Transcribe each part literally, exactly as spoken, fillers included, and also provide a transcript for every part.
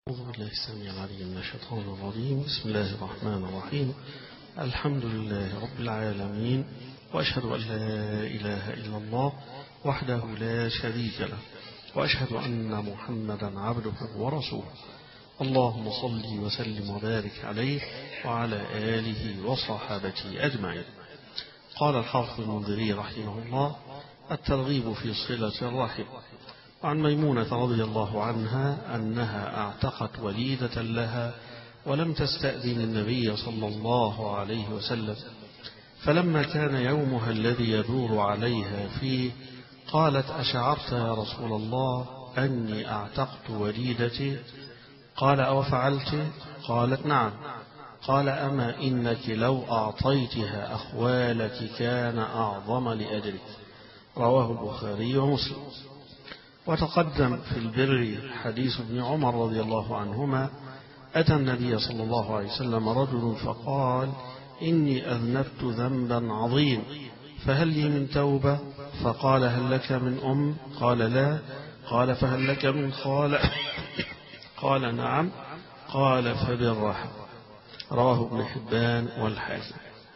أعوذ بالله السميع العليم من الشيطان الرجيم. بسم الله الرحمن الرحيم. الحمد لله رب العالمين، وأشهد أن لا إله إلا الله وحده لا شريك له، وأشهد أن محمدا عبده ورسوله. اللهم صل وسلم وبارك عليه وعلى آله وصحابته أجمعين. قال الحافظ المنذري رحمه الله: الترغيب في صلة الرحم. عن ميمونة رضي الله عنها أنها اعتقت وليدة لها ولم تستأذن النبي صلى الله عليه وسلم، فلما كان يومها الذي يدور عليها فيه قالت: أشعرت يا رسول الله أني اعتقت وليدتي؟ قال: أو فعلت؟ قالت: نعم. قال: أما إنك لو أعطيتها أخوالك كان أعظم لأجرك. رواه البخاري ومسلم. وتقدم في البر حديث ابن عمر رضي الله عنهما: أتى النبي صلى الله عليه وسلم رجل فقال: إني أذنبت ذنبا عظيم فهل لي من توبة؟ فقال: هل لك من أم؟ قال: لا. قال: فهل لك من خال؟ قال: نعم. قال: فبرها. رواه ابن حبان والحاكم.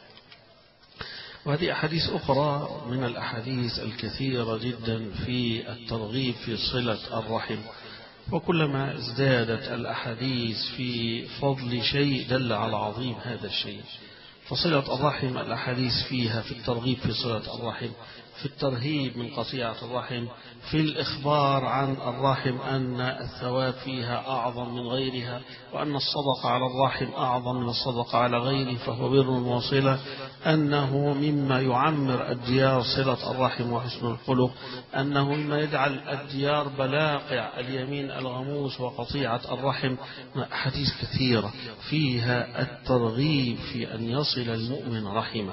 وهذه أحاديث أخرى من الأحاديث الكثيرة جدا في الترغيب في صلة الرحم، وكلما ازدادت الأحاديث في فضل شيء دل على عظيم هذا الشيء. فصلة الرحم الأحاديث فيها في الترغيب في صلة الرحم، في الترهيب من قطيعة الرحم، في الإخبار عن الرحم أن الثواب فيها أعظم من غيرها، وأن الصدقة على الرحم أعظم من الصدقة على غيره فهو بر وصلة، أنه مما يعمر الديار صلة الرحم وحسن الخلق، أنه مما يجعل الديار بلاقع اليمين الغموس وقطيعة الرحم. حديث كثيرة فيها الترغيب في أن يصل المؤمن رحمه.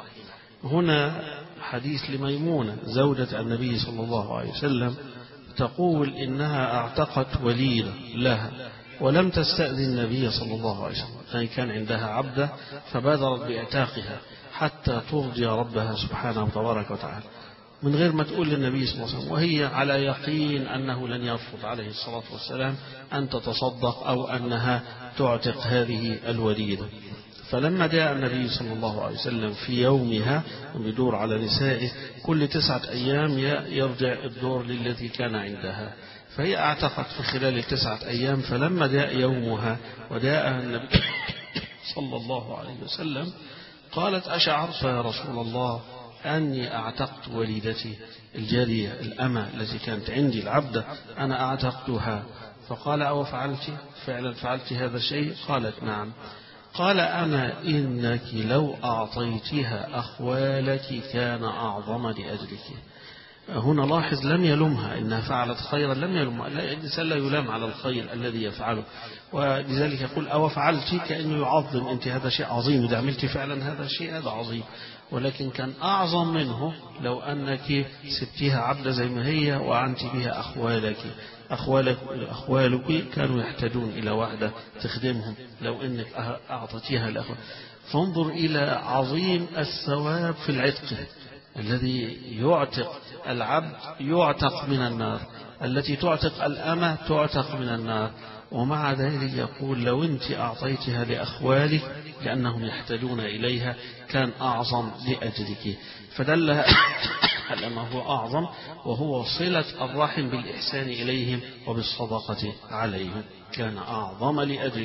هنا حديث لميمونة زوجة النبي صلى الله عليه وسلم تقول إنها اعتقت وليدة لها ولم تستأذن النبي صلى الله عليه وسلم، يعني كان عندها عبدة فبادرت باعتاقها حتى ترضي ربها سبحانه وتبارك وتعالى من غير ما تقول للنبي صلى الله عليه وسلم، وهي على يقين أنه لن يرفض عليه الصلاة والسلام أن تتصدق أو أنها تعتق هذه الوليدة. فلما جاء النبي صلى الله عليه وسلم في يومها بدور على نسائه كل تسعة أيام يرجع الدور للذي كان عندها، فهي اعتقت في خلال التسعة أيام. فلما جاء يومها وجاء النبي صلى الله عليه وسلم قالت: أشعرت يا رسول الله أني اعتقت وليدتي الجارية الأمة التي كانت عندي العبدة، أنا اعتقتها. فقال: أو فعلت؟ فعلا فعلت هذا الشيء؟ قالت: نعم. قال: أما إنك لو أعطيتها أخوالك كان أعظم لأجلك. هنا لاحظ لم يلمها إنها فعلت خيرا، لم يلمها، الإنسان لا يلام على الخير الذي يفعله، ولذلك يقول: أو فعلت، كأنه يعظم أنت هذا شيء عظيم، إذا عملت فعلا هذا الشيء هذا عظيم. ولكن كان أعظم منه لو أنك سبتها عبدة زي ما هي وأعنت بها أخوالك. أخوالك, أخوالك كانوا يحتاجون إلى واحدة تخدمهم لو أنك أعطتيها الأخوة. فانظر إلى عظيم الثواب في العتق، الذي يعتق العبد يعتق من النار، التي تعتق الأمة تعتق من النار. ومع ذلك يقول: لو أنت أعطيتها لأخوالك لأنهم يحتاجون إليها كان أعظم لأجلك. فدل على ما هو أعظم، وهو صلة الرحم بالإحسان إليهم وبالصدقة عليهم، كان أعظم لأجلك.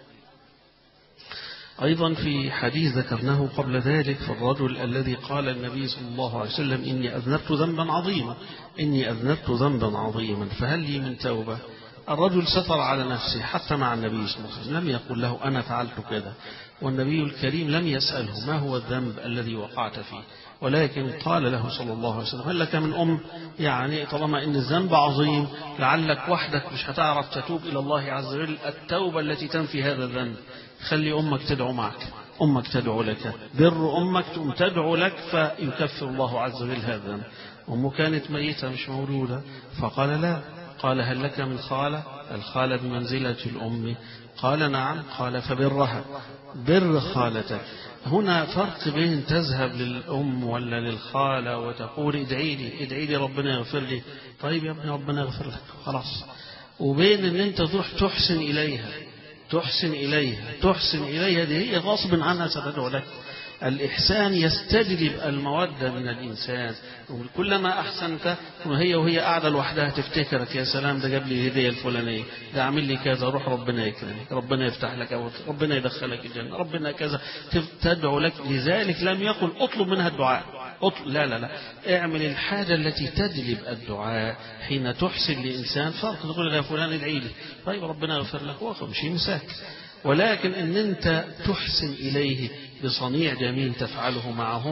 أيضا في حديث ذكرناه قبل ذلك في الرجل الذي قال النبي صلى الله عليه وسلم: إني أذنبت ذنبا عظيما إني أذنبت ذنبا عظيما فهل لي من توبة؟ الرجل ستر على نفسه حتى مع النبي صلى الله عليه وسلم، لم يقل له أنا فعلت كذا، والنبي الكريم لم يسأله ما هو الذنب الذي وقعت فيه، ولكن قال له صلى الله عليه وسلم: هل لك من أم؟ يعني طالما إن الذنب عظيم لعلك وحدك مش هتعرف تتوب إلى الله عز وجل التوبة التي تنفي هذا الذنب، خلي أمك تدعو معك، أمك تدعو لك، بر أمك تقوم تدعو لك فيكفر الله عز وجل هذا الذنب. أمه كانت ميتة مش مولودة، فقال: لا. قال: هل لك من خالة؟ الخالة بمنزلة الأم. قال: نعم. قال: فبرها، بر خالتك. هنا فرق بين تذهب للأم ولا للخالة وتقول: ادعي لي ادعي لي ربنا يغفر لي. طيب يا ابني ربنا يغفر لك، خلاص. وبين ان انت تروح تحسن اليها تحسن إليها تحسن إليها دي هي غصب عنها ستدعو لك. الإحسان يستجلب المودة من الإنسان، كلما أحسنت وهي وهي قاعدة لوحدها تفتكرك يا سلام ده جاب لي الهدية الفلانية، ده عامل لي كذا، روح ربنا يكرمك، ربنا يفتح لك أو ربنا يدخلك الجنة، ربنا كذا، تدعو لك. لذلك لم يقل اطلب منها الدعاء، اطلب، لا لا لا، اعمل الحاجة التي تجلب الدعاء. حين تحسن لإنسان فرق تقول يا فلان ادعي لي، طيب ربنا يغفر لك ومش ينساك. ولكن ان انت تحسن اليه بصنيع جميل تفعله معهم،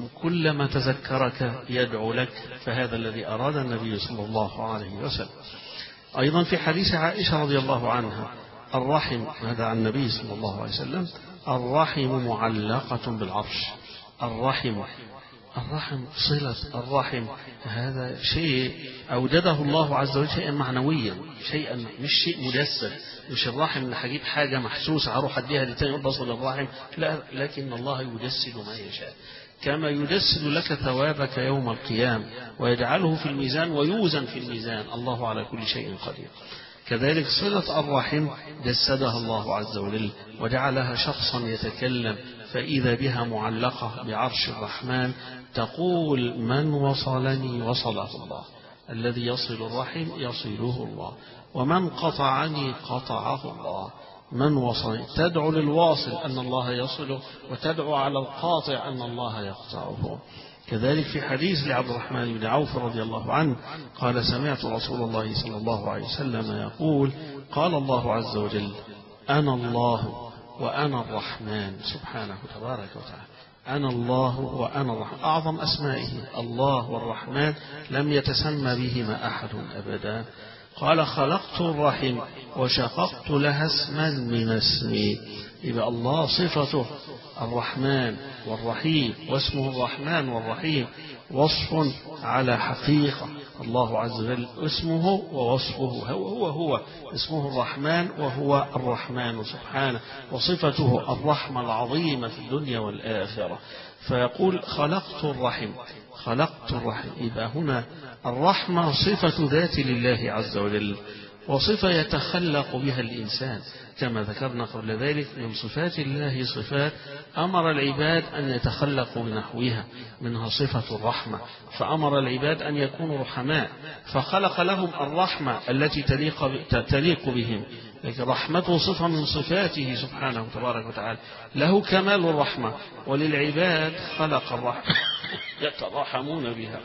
كلما تذكرك يدعو لك، فهذا الذي اراد النبي صلى الله عليه وسلم. ايضا في حديث عائشة رضي الله عنها الرحم، هذا عن النبي صلى الله عليه وسلم، الرحم معلقة بالعرش. الرحم الرحم صلة الرحم، هذا شيء أوجده الله عز وجل شيئا معنويا، شيئا مش شيء مجسد، مش الرحم اللي هجيب حاجة محسوسة هروح أديها لتاني يقول بصل الرحم، لا، لكن الله يجسد ما يشاء، كما يجسد لك ثوابك يوم القيامة ويجعله في الميزان ويوزن في الميزان، الله على كل شيء قدير. كذلك صلة الرحم جسدها الله عز وجل وجعلها شخصا يتكلم، فإذا بها معلقة بعرش الرحمن تقول من وصلني وصله الله، الذي يصل الرحم يصله الله، ومن قطعني قطعه الله. من وصل تدعو للواصل أن الله يصله، وتدعو على القاطع أن الله يقطعه. كذلك في حديث لعبد الرحمن بن عوف رضي الله عنه قال سمعت رسول الله صلى الله عليه وسلم يقول قال الله عز وجل أنا الله وأنا الرحمن، سبحانه تبارك وتعالى، أنا الله وأنا الرحمن، أعظم أسمائه الله والرحمن لم يتسمى بهما أحد أبدا. قال خلقت الرحم وشققت لها اسما من اسمي، يبقى الله صفته الرحمن والرحيم، واسمه الرحمن والرحيم وصف على حقيقة. الله عز وجل اسمه ووصفه هو هو, هو اسمه الرحمن وهو الرحمن سبحانه، وصفته الرحمة العظيمة في الدنيا والآخرة. فيقول خلقت الرحم، خلقت الرحم، يبقى هنا الرحمة صفة ذات لله عز وجل، وصفة يتخلق بها الإنسان، كما ذكرنا قبل ذلك من صفات الله صفات أمر العباد أن يتخلقوا بنحوها، منها صفة الرحمة، فأمر العباد أن يكونوا رحماء، فخلق لهم الرحمة التي تليق تليق بهم. لكن رحمته صفة من صفاته سبحانه تبارك وتعالى، له كمال الرحمة، وللعباد خلق الرحمة يتراحمون بها.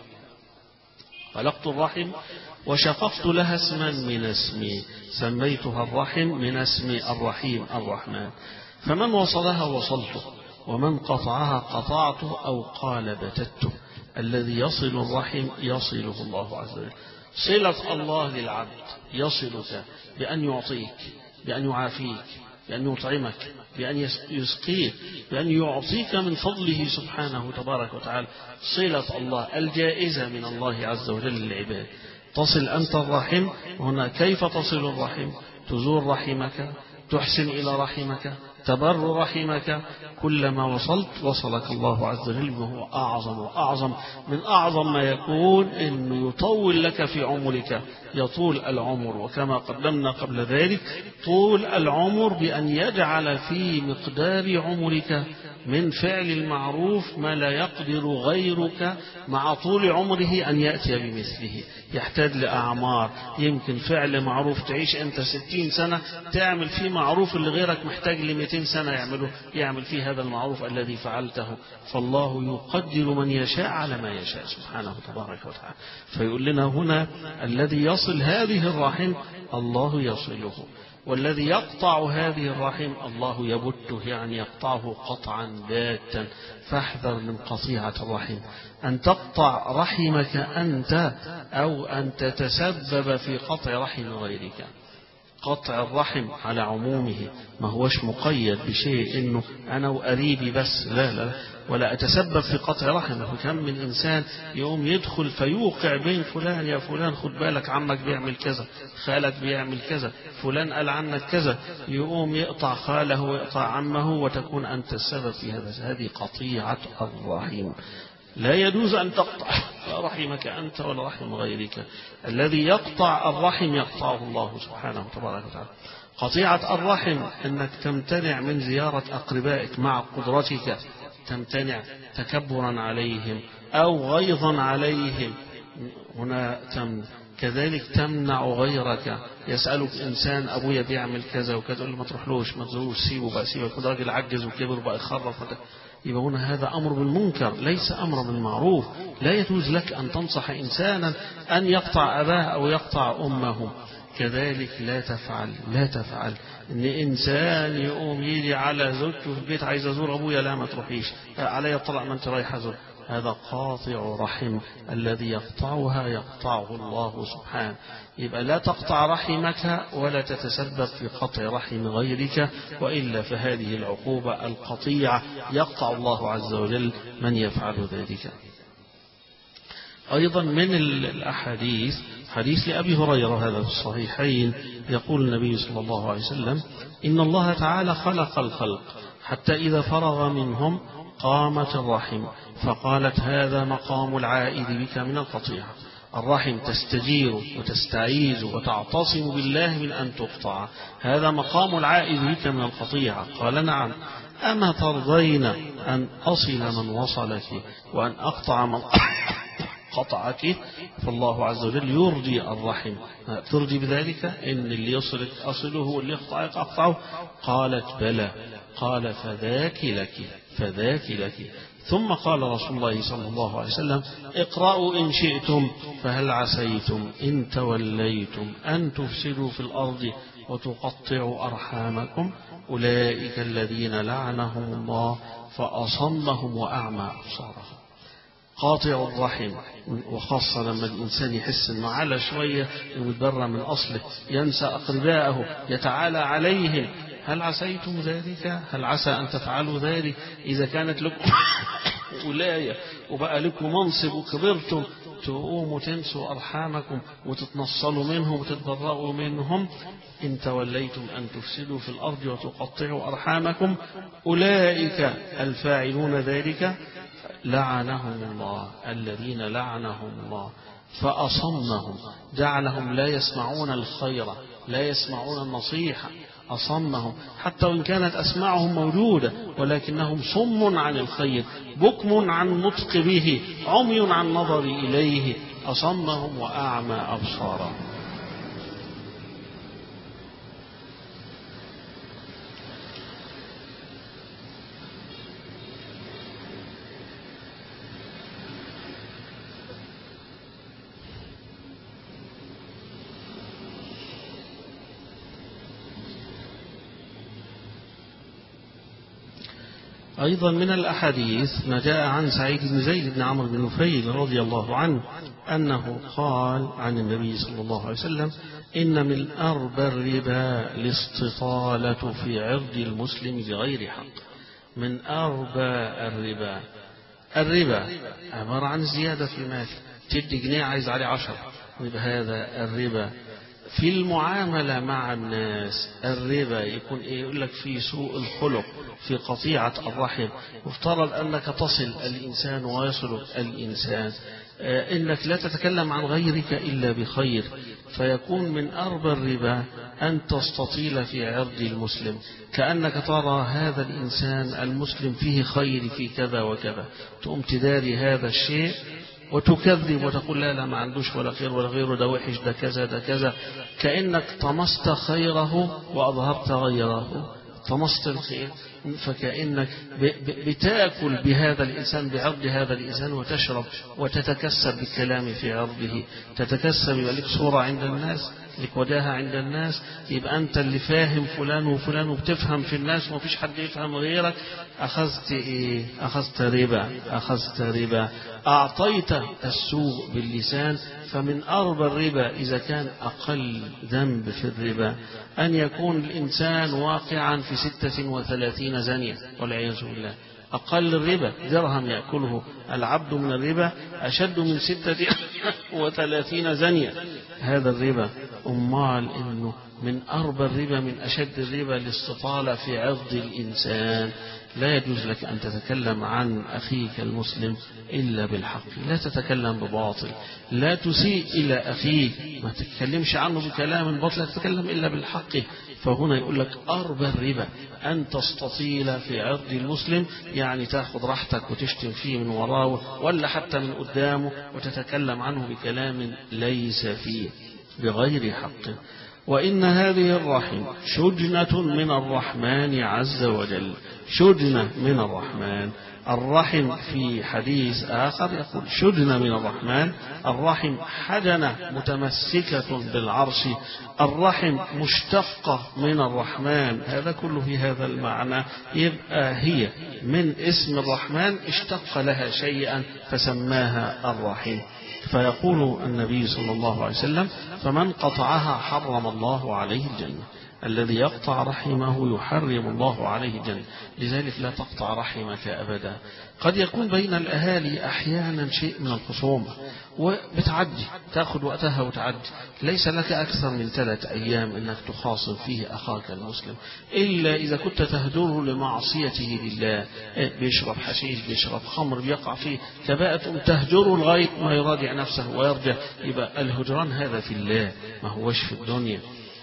خلقت الرحم وشققت لها اسما من اسمي، سميتها الرحم من اسم الرحيم الرحمن. فمن وصلها وصلته، ومن قطعها قطعته، أو قال بتته. الذي يصل الرحم يصله الله عز وجل. صلة الله للعبد يصلك بأن يعطيك، بأن يعافيك، بأن يطعمك، بأن يسقيك، بأن يعطيك من فضله سبحانه تبارك وتعالى. صلة الله الجائزة من الله عز وجل للعباد. تصل أنت الرحم، هنا كيف تصل الرحم؟ تزور رحمك، تحسن إلى رحمك، تبر رحمك، كلما وصلت وصلك الله عز وجل، وهو أعظم وأعظم. من أعظم ما يكون أنه يطول لك في عمرك، يطول العمر، وكما قدمنا قبل ذلك طول العمر بأن يجعل في مقدار عمرك من فعل المعروف ما لا يقدر غيرك مع طول عمره أن يأتي بمثله. يحتاج لأعمار، يمكن فعل معروف تعيش أنت ستين سنة تعمل فيه معروف اللي غيرك محتاج لمئتين سنة يعمله يعمل فيه هذا المعروف الذي فعلته. فالله يقدر من يشاء على ما يشاء سبحانه تبارك وتعالى. فيقول لنا هنا الذي يصل هذه الرحم الله يصله، والذي يقطع هذه الرحم الله يبته، يعني يقطعه قطعا باتا. فاحذر من قطيعة الرحم، أن تقطع رحمك أنت أو أن تتسبب في قطع رحم غيرك. قطع الرحم على عمومه، ما هوش مقيد بشيء إنه أنا وقريبي بس، لا لا، ولا أتسبب في قطع رحمه. كم من إنسان يقوم يدخل فيوقع بين فلان، يا فلان خد بالك عمك بيعمل كذا، خالك بيعمل كذا، فلان قال عنك كذا، يقوم يقطع خاله ويقطع عمه، وتكون أنت السبب في هذا. هذه قطيعة الرحم. لا يجوز أن تقطع رحمك أنت ولا رحم غيرك. الذي يقطع الرحم يقطعه الله سبحانه وتبارك وتعالى. قطيعة الرحم أنك تمتنع من زيارة أقربائك مع قدرتك، تمتنع تكبرا عليهم أو غيظا عليهم، هنا تمنع. كذلك تمنع غيرك، يسألك إنسان أبويا بيعمل كذا وكذا، تقول له ما تروحلوش، ما تزوروش، سيبه بقى، سيبه، كده راجل عجز وكبر بقى يخرف. يبقى هنا هذا أمر بالمنكر ليس أمر بالمعروف. لا يجوز لك أن تنصح إنسانا أن يقطع أباه أو يقطع أمه. كذلك لا تفعل لا تفعل إن إنسان يقوم يجي على زوجته في البيت، عايز أزور أبويا، لا ما تروحيش، علي الطلاق ما أنت رايح أزور. هذا قاطع رحم، الذي يقطعها يقطعه الله سبحانه. يبقى لا تقطع رحمك ولا تتسبب في قطع رحم غيرك، وإلا فهذه العقوبة القطيعة يقطع الله عز وجل من يفعل ذلك. أيضا من الأحاديث حديث لأبي هريرة هذا في الصحيحين، يقول النبي صلى الله عليه وسلم: إن الله تعالى خلق الخلق حتى إذا فرغ منهم قامت الرحم فقالت هذا مقام العائد بك من القطيعة. الرحم تستجير وتستعيذ وتعتصم بالله من أن تقطع، هذا مقام العائد بك من القطيعة. قال: نعم. أما ترضين أن أصل من وصلك وأن أقطع من قطعك؟ فالله عز وجل يرضي الرحم. ترضي بذلك إن اللي يصلك أصله واللي يقطعك أقطعه؟ قالت: بلى. قال: فذاك لك فذاك لك. ثم قال رسول الله صلى الله عليه وسلم: اقرأوا إن شئتم فهل عسيتم إن توليتم أن تفسدوا في الأرض وتقطعوا أرحامكم أولئك الذين لعنهم الله فأصمهم وأعمى أبصارهم. قاطع الرحم، وخاصة لما الإنسان يحس أنه على شوية يتبرى من أصله، ينسى أقربائه، يتعالى عليهم. هل عسيتم ذلك؟ هل عسى أن تفعلوا ذلك؟ إذا كانت لكم ولاية وبقى لكم منصب وكبرتم، تقوموا تنسوا أرحامكم وتتنصلوا منهم وتتبرأوا منهم. إن توليتم أن تفسدوا في الأرض وتقطعوا أرحامكم أولئك الفاعلون ذلك لعنهم الله، الذين لعنهم الله فأصمهم، جعلهم لا يسمعون الخير، لا يسمعون النصيحة، أصمهم حتى وإن كانت أسماعهم موجودة، ولكنهم صم عن الخير، بكم عن النطق به، عمي عن النظر إليه، أصمهم وأعمى أبصارهم. أيضا من الأحاديث ما جاء عن سعيد بن زيد بن عمرو بن نفيل رضي الله عنه أنه قال عن النبي صلى الله عليه وسلم: إن من أربى الربا الاستطالة في عرض المسلم بغير حق. من أربى الربا، الربا عبارة عن زيادة في المال، تدي جنيه عايز عليه عشر، هذا الربا. في المعاملة مع الناس الربا يكون إيه؟ يقول لك في سوء الخلق، في قطيعة الرحم. مفترض أنك تصل الإنسان ويصل الإنسان، آه إنك لا تتكلم عن غيرك إلا بخير. فيكون من أربى الربا أن تستطيل في عرض المسلم، كأنك ترى هذا الإنسان المسلم فيه خير في كذا وكذا، تقوم تداري هذا الشيء وتكذب وتقول لا لا ما عندوش ولا خير ولا غيره، ده وحش، ده كذا ده كذا، كأنك طمست خيره وأظهرت غيره. طمست الخير، فكأنك بتأكل بهذا الإنسان، بعرض هذا الإنسان، وتشرب وتتكسب بالكلام في عرضه، تتكسب، يبقى لك صورة عند الناس، لك وجاهة عند الناس، يبقى أنت اللي فاهم فلان وفلان وبتفهم في الناس وما فيش حد يفهم غيرك. أخذت إيه؟ أخذت ربا، أخذت ربا، أعطيت السوء باللسان. فمن أربى الربا إذا كان أقل ذنب في الربا أن يكون الإنسان واقعا في ستة وثلاثين زانية والعياذ بالله. أقل الربا درهم يأكله العبد من الربا أشد من ستة وثلاثين زانية، هذا الربا. أمال إنه من أربى الربا، من أشد الربا الاستطالة في عرض الإنسان، لا يجوز لك أن تتكلم عن أخيك المسلم إلا بالحق، لا تتكلم بباطل، لا تسيء إلى أخيك، ما تتكلمش عنه بكلام باطل، لا تتكلم إلا بالحق. فهنا يقول لك أربى الربا أن تستطيل في عرض المسلم، يعني تأخذ راحتك وتشتم فيه من وراه ولا حتى من قدامه وتتكلم عنه بكلام ليس فيه بغير حق. وإن هذه الرحم شجنة من الرحمن عز وجل، شجنة من الرحمن. الرحم في حديث آخر يقول شجنة من الرحمن، الرحم حجنة متمسكة بالعرش، الرحم مشتقة من الرحمن، هذا كله في هذا المعنى. يبقى هي من اسم الرحمن اشتق لها شيئا فسماها الرحم. فيقول النبي صلى الله عليه وسلم فمن قطعها حرم الله عليه الجنة، الذي يقطع رحمه يحرم الله عليه الجنة. لذلك لا تقطع رحمك أبدا. قد يكون بين الأهالي أحيانا شيء من الخصومة وبتعدي تأخذ وقتها وتعدي، ليس لك أكثر من ثلاث أيام أنك تخاصم فيه أخاك المسلم، إلا إذا كنت تهدره لمعصيته لله، بيشرب حشيش، بيشرب خمر، بيقع فيه كباءة، تهجره لغاية ما يراجع نفسه ويرجع. يبقى الهجران هذا في الله، ما هوش في الدنيا.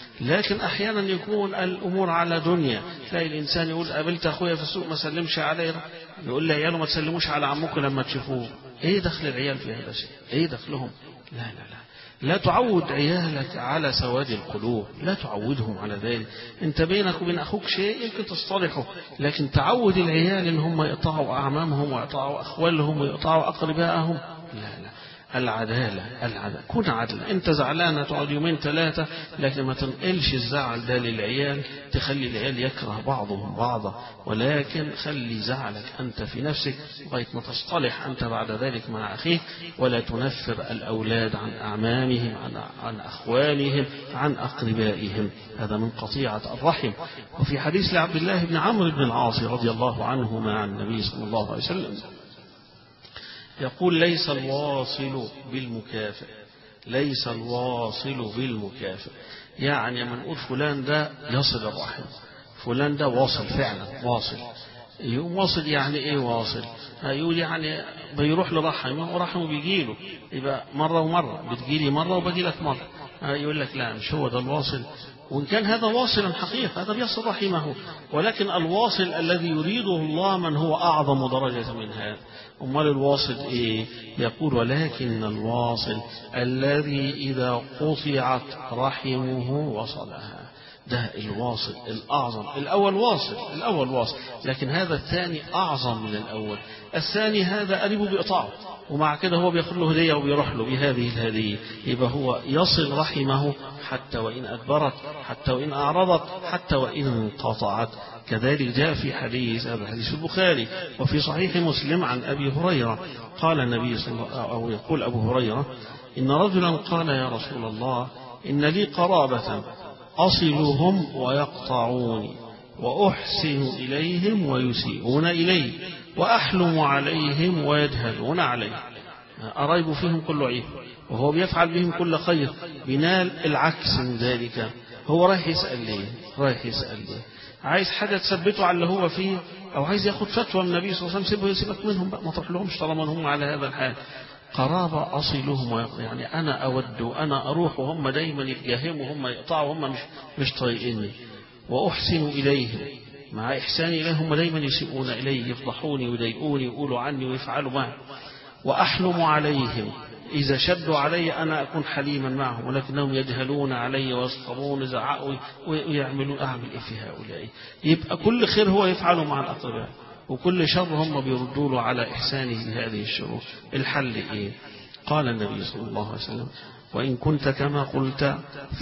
لكن أحيانا يكون الأمور على دنيا، تلاقي الإنسان يقول قابلت أخويا في السوق ما سلمش عليه، يقول لي عياله ما تسلموش على عمكم لما تشوفوه. إيه دخل العيال في هذا الشيء؟ إيه دخلهم؟ لا لا لا لا تعود عيالك على سواد القلوب، لا تعودهم على ذلك. أنت بينك وبين أخوك شيء يمكن تصطلحوا، لكن تعود العيال إن هم يقطعوا أعمامهم ويقطعوا أخوالهم ويقطعوا أقربائهم. لا لا، العدالة العدالة، كن عدل. انت زعلانة تقعد يومين ثلاثة، لكن ما تنقلش الزعل ده للعيال، تخلي العيال يكره بعضهم بعضا، ولكن خلي زعلك أنت في نفسك لغاية ما تصطلح أنت بعد ذلك مع أخيك، ولا تنفر الأولاد عن أعمامهم، عن, عن أخوالهم، عن أقربائهم. هذا من قطيعة الرحم. وفي حديث لعبد الله بن عمرو بن العاص رضي الله عنهما عن النبي صلى الله عليه وسلم يقول ليس الواصل بالمكافئ، ليس الواصل بالمكافئ، يعني من نقول فلان ده يصل الرحم، فلان ده واصل فعلا واصل. واصل يعني ايه واصل؟ يقول يعني بيروح لرحمه ورحمه بيجيله، يبقى مرة ومرة، بتجيلي مرة وبجي لك مرة. يقول لك لا مش هو ده الواصل، وإن كان هذا واصلا حقيقة هذا بيصل رحمه، ولكن الواصل الذي يريده الله من هو أعظم درجة من هذا. أمال الواصل إيه؟ يقول ولكن الواصل الذي إذا قطعت رحمه وصلها، ده الواصل الأعظم. الأول واصل، الأول واصل، لكن هذا الثاني أعظم من الأول. الثاني هذا قريبه بيقطعه، ومع كده هو بياخد له هدية وبيروح له بهذه الهدية، يبقى هو يصل رحمه حتى وإن أدبرت، حتى وإن أعرضت، حتى وإن انقطعت. كذلك جاء في حديث، هذا حديث البخاري وفي صحيح مسلم عن أبي هريرة قال النبي صلى الله عليه وسلم، أو يقول أبو هريرة إن رجلا قال يا رسول الله إن لي قرابة أصلهم ويقطعوني وأحسن إليهم ويسيئون إلي وأحلم عليهم ويجهلون علي. أريب فيهم كل عيب وهو بيفعل بهم كل خير، بنال العكس من ذلك. هو رايح يسأل ليه؟ رايح يسأل ليه؟ عايز حاجة تثبته على اللي هو فيه، أو عايز ياخد فتوى من النبي صلى الله عليه وسلم، سيبه يسيبك منهم بقى، ما تروح لهمش طالما هم على هذا الحال. قرابة أصلهم، يعني أنا أود أنا أروح وهم دايما يتجاهموا، هم يقطعوا، هم مش مش طايقيني. وأحسن إليهم، مع إحساني إليهم دايما يسيئون إلي، يفضحوني ويضايقوني ويقولوا عني ويفعلوا معي. وأحلم عليهم، إذا شدوا علي أنا أكون حليما معهم، ولكنهم يجهلون علي ويسخرون يزعقوا ويعملون. أعمل إيه في هؤلاء؟ يبقى كل خير هو يفعله مع الأقرباء، وكل شر هم بيردوا له على إحسانه هذه الشرور. الحل إيه؟ قال النبي صلى الله عليه وسلم وإن كنت كما قلت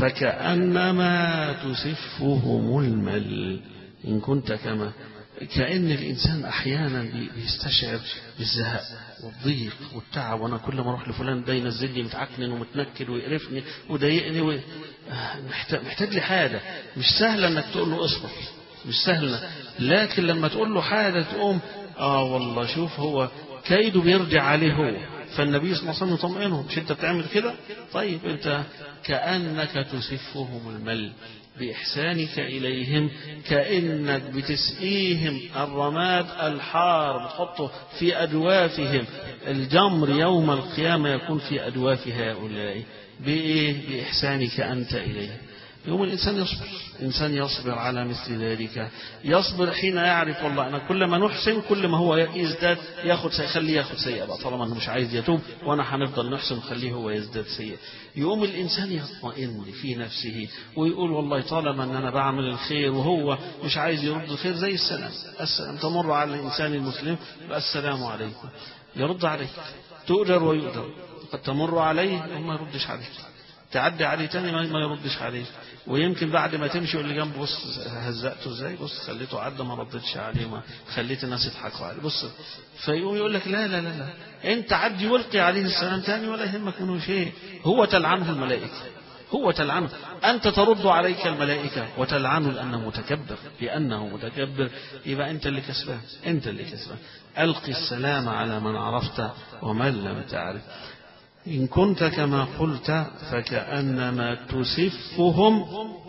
فكأنما تسفهم المل. إن كنت كما، كأن الإنسان أحيانا بيستشعر بالزهق والضيق والتعب، وأنا كل ما أروح لفلان ده ينزلني متعكنن ومتنكد ويقرفني وضايقني و... محتاج لي حاجة. مش سهلة أنك تقول له اصبر، مش سهلة، لكن لما تقول له حاجة تقوم آه والله شوف هو كيده بيرجع عليه هو. فالنبي صلى الله عليه وسلم يطمئنهم، مش أنت بتعمل كده؟ طيب أنت كأنك تسفهم المل، بإحسانك إليهم كأنك بتسقيهم الرماد الحار، بتحطه في أدوافهم. الجمر يوم القيامة يكون في أدواف هؤلاء بإيه؟ بإحسانك أنت إليهم. يوم الإنسان يصبر، إنسان يصبر على مثل ذلك، يصبر حين يعرف والله أنا كل ما نحسن كل ما هو يزداد ياخد سيء، خليه ياخد سيء بقى طالما أنه مش عايز يتوب وأنا هنفضل نحسن خليه هو يزداد سيء. يوم الإنسان يطمئن في نفسه ويقول والله طالما أن أنا بعمل الخير وهو مش عايز يرد الخير، زي السلام، السلام تمر على الإنسان المسلم السلام عليكم، يرد عليك، تؤجر ويؤجر. قد تمر عليه وما يردش عليك، تعدي عليه تاني ما يردش عليه، ويمكن بعد ما تمشي واللي جنبه بص هزقته ازاي، بص خليته عدى ما ردتش عليه، ما خليت الناس يضحكوا عليه، بص. فيقوم يقول لك لا لا لا لا انت عدي والقي عليه السلام تاني ولا يهمك منه شيء. هو تلعنه الملائكة، هو تلعنه، أنت ترد عليك الملائكة وتلعنه لأنه متكبر، لأنه متكبر. يبقى أنت اللي كسبان، أنت اللي كسبان. ألقي السلام على من عرفت ومن لم تعرف. إن كنت كما قلت فكأنما تسفهم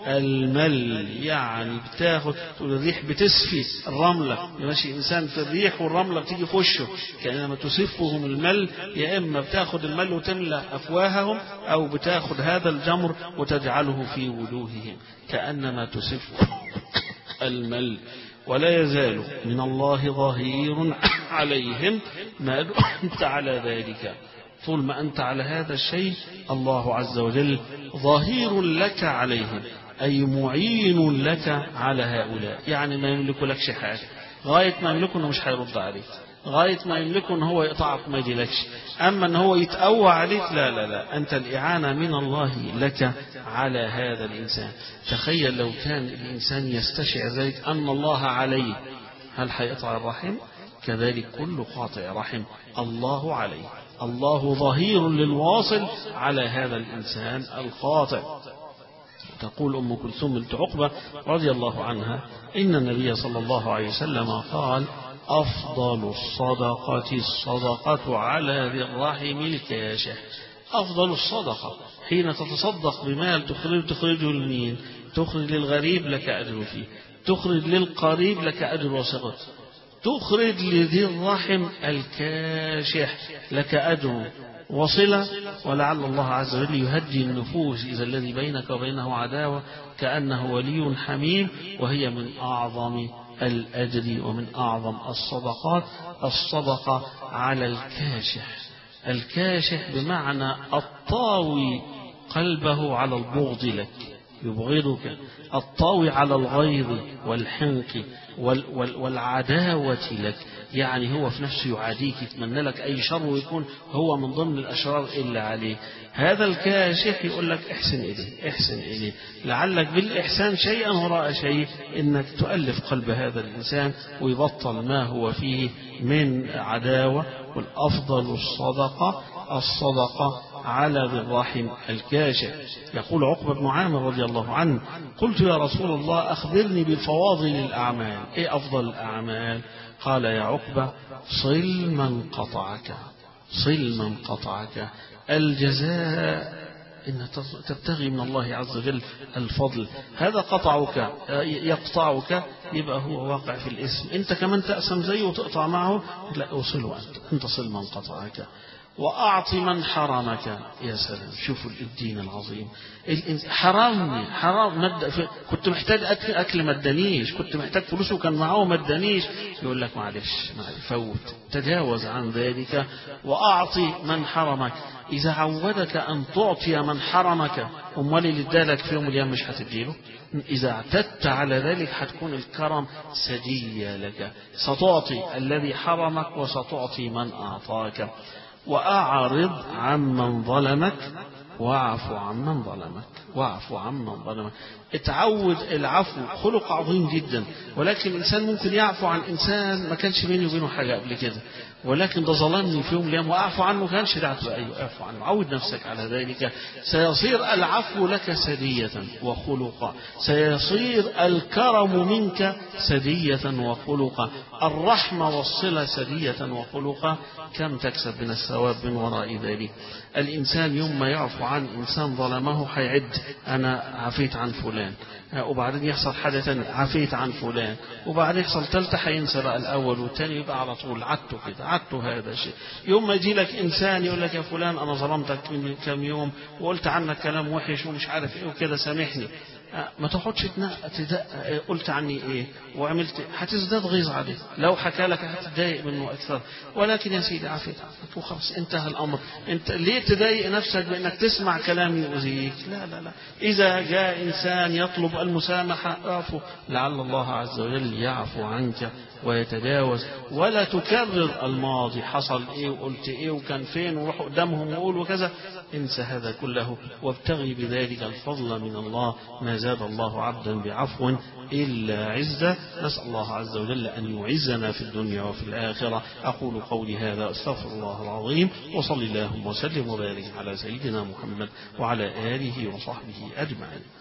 المل، يعني بتاخد الريح بتسفي الرملة، ماشي إنسان في الريح والرملة بتيجي في وشه، كأنما تسفهم المل، يا إما بتاخد المل وتملأ أفواههم أو بتاخد هذا الجمر وتجعله في وجوههم، كأنما تسفهم المل. ولا يزال من الله ظهير عليهم ما دمت على ذلك، طول ما أنت على هذا الشيء الله عز وجل ظهير لك عليهم، أي معين لك على هؤلاء، يعني ما يملك لكش حاجة، غاية ما يملكه أنه مش هيرد عليك، غاية ما يملكه أنه هو يقطعك ما يجيلكش، أما أنه هو يتقوى عليك لا لا لا، أنت الإعانة من الله لك على هذا الإنسان. تخيل لو كان الإنسان يستشعر ذلك أن الله عليه، هل هيقطع الرحم؟ كذلك كل قاطع رحم الله عليه، الله ظهير للواصل على هذا الإنسان القاطع. تقول أم كلثوم بنت عقبة رضي الله عنها إن النبي صلى الله عليه وسلم قال أفضل الصدقة الصدقة على ذي الرحم الكاشح. أفضل الصدقة حين تتصدق بمال تخرج تخرجه لمين؟ تخرج للغريب لك أجر فيه، تخرج للقريب لك أجر وصغر، تخرج لذي الرحم الكاشح لك أجر وصلة، ولعل الله عز وجل يهدي النفوس إذا الذي بينك وبينه عداوة كأنه ولي حميم، وهي من أعظم الأجر ومن أعظم الصدقات الصدقة على الكاشح. الكاشح بمعنى الطاوي قلبه على البغض لك، يبغضك، الطاوي على الغيظ والحنق والعداوة لك، يعني هو في نفسه يعاديك، يتمنى لك أي شر ويكون هو من ضمن الأشرار إلا عليه. هذا الكاشح يقول لك احسن إليه، احسن إليه، لعلك بالإحسان شيئا وراء شيء إنك تؤلف قلب هذا الإنسان ويبطل ما هو فيه من عداوة. والأفضل الصدقة الصدقة على ذي الرحم الكاشح. يقول عقبة بن عامر رضي الله عنه قلت يا رسول الله أخبرني بفواضل الأعمال، إيه أفضل الأعمال؟ قال يا عقبة صل من قطعك، صل من قطعك، الجزاء إن تبتغي من الله عز وجل الفضل. هذا قطعك يقطعك يبقى هو واقع في الاسم، أنت كمان تأسم زيه وتقطع معه، لا أوصله أنت، أنت صل من قطعك. وأعط من حرمك، يا سلام، شوفوا الدين العظيم، حرمني حرام مد... كنت محتاج أكل, أكل ما ادانيش، كنت محتاج فلوس وكان معه ما ادانيش، يقول لك معلش معلش فوت، تجاوز عن ذلك. وأعطي من حرمك، إذا عودك أن تعطي من حرمك أمال اللي ادالك في يوم الأيام مش هتديله؟ إذا اعتدت على ذلك هتكون الكرم سجية لك، ستعطي الذي حرمك وستعطي من أعطاك. وأعرض عمن ظلمك واعف عمن ظلمك، واعف عمن ظلمك. اتعود العفو، خلق عظيم جدا، ولكن الإنسان ممكن يعفو عن إنسان ما كانش بيني وبينه حاجة قبل كده، ولكن ده ظلمني في يوم من الأيام وأعفو عنه، كانش دعته أيوه أعفو عنه، عود نفسك على ذلك، سيصير العفو لك سدية وخلقا، سيصير الكرم منك سدية وخلقا، الرحمة والصلة سدية وخلقا، كم تكسب من الثواب من وراء ذلك. الإنسان يوم ما يعفو عن إنسان ظلمه هيعد أنا عفيت عن فلان، وبعدين يحصل حاجة تانية عفيت عن فلان، وبعدين يحصل ثالثة هينسى بقى الأول والتاني، يبقى على طول عدته كده عدته. هذا شيء. يوم ما يجي لك إنسان يقول لك يا فلان أنا ظلمتك من كم يوم وقلت عنك كلام وحش ومش عارف إيه وكده سامحني، ما تقعدش تدق قلت عني إيه وعملت، هتزداد غيظ عليه. لو حكى لك هتضايق منه أكثر. ولكن يا سيدي عفيت عفيت وخلاص انتهى الأمر. أنت ليه تضايق نفسك بأنك تسمع كلام يؤذيك؟ لا لا لا. إذا جاء إنسان يطلب المسامحة اعفو، لعل الله عز وجل يعفو عنك ويتجاوز. ولا تكرر الماضي، حصل إيه وقلت إيه وكان فين وروح قدامهم وقول وكذا. انسى هذا كله وابتغي بذلك الفضل من الله. ما زاد الله عبدا بعفو إلا عزة. نسأل الله عز وجل أن يعزنا في الدنيا وفي الآخرة. أقول قولي هذا أستغفر الله العظيم، وصلي اللهم وسلم وبارك على سيدنا محمد وعلى آله وصحبه أجمعين.